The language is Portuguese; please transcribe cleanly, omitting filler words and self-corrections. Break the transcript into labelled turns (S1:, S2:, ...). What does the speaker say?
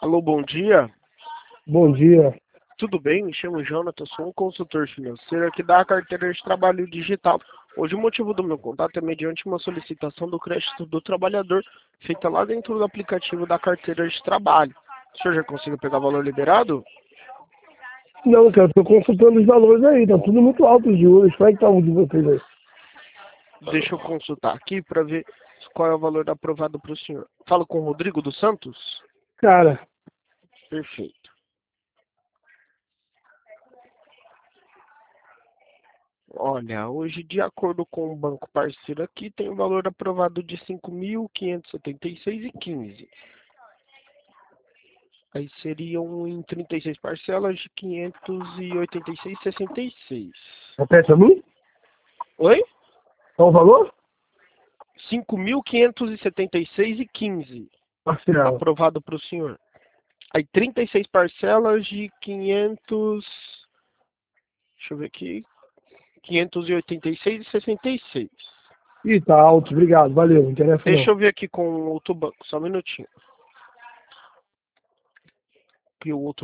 S1: Alô, bom dia.
S2: Bom dia.
S1: Tudo bem? Me chamo Jonathan, sou um consultor financeiro aqui da carteira de trabalho digital. Hoje o motivo do meu contato é mediante uma solicitação do crédito do trabalhador feita lá dentro do aplicativo da carteira de trabalho. O senhor já conseguiu pegar valor liberado?
S2: Não, cara, tô consultando os valores aí, tá tudo muito alto de juros. Como é que tá o de vocês aí?
S1: Deixa eu consultar aqui para ver qual é o valor aprovado para o senhor. Falo com o Rodrigo dos Santos?
S2: Cara,
S1: Perfeito. Olha, hoje, de acordo com o banco parceiro aqui, tem o valor aprovado de 5.576,15. Aí seriam em 36 parcelas de 586,66.
S2: repete pra mim?
S1: Oi?
S2: Qual o valor?
S1: 5.576,15.
S2: Parcial.
S1: Aprovado para o senhor. Aí 36 parcelas de 500. Deixa eu ver aqui. 586,66.
S2: Ih, tá alto, obrigado, valeu, não interessa
S1: Deixa
S2: não.
S1: eu ver aqui com o outro banco, só um minutinho. Que o outro